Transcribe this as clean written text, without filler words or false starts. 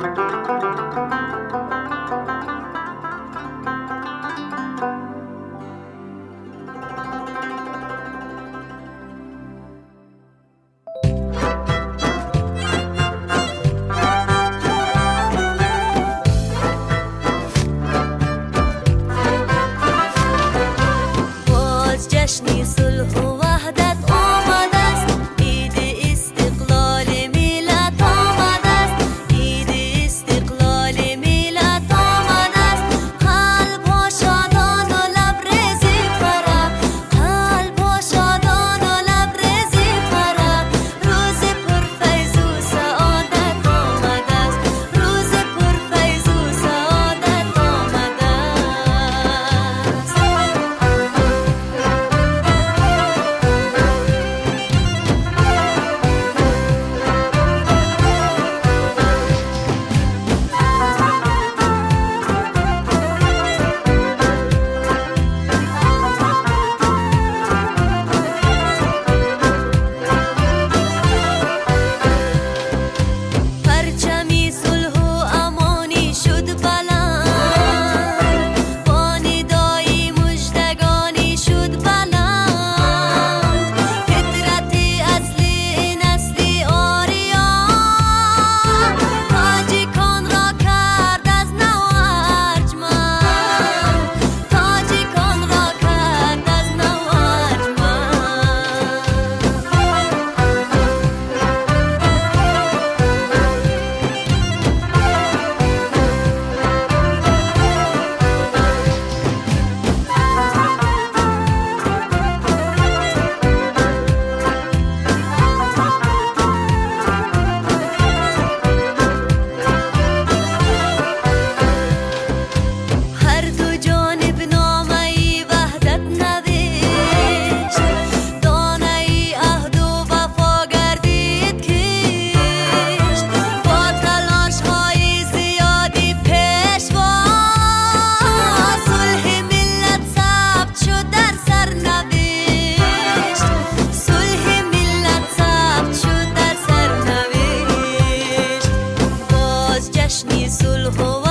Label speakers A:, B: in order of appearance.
A: جشنی صلح و وحدت آمده است، عید استقلال ملت آمده است، عید استقلال ملت آمده است. قلب ها شادان و لبریز فرح، قلب ها شادان و لبریز فرح. روز پرفیض و سعادت آمده است، روز پرفیض و سعادت آمده است. پرچمی صلح و امانی شد بلند، با ندای مژدگانی شد بلند. فطرت اصلی نسل آریان، تاجیکان را کرد از نو ارجمند، تاجیکان را کرد از نو ارجمند. هر دو جانب نامه وحدت نوشت، دانه عهد و وفا گردید کشت. با تلاش های زیادی پیشوا، صلح ملت ثبت شد در سرنوشت، صلح ملت ثبت شد در سرنوشت. باز جشنی صلح و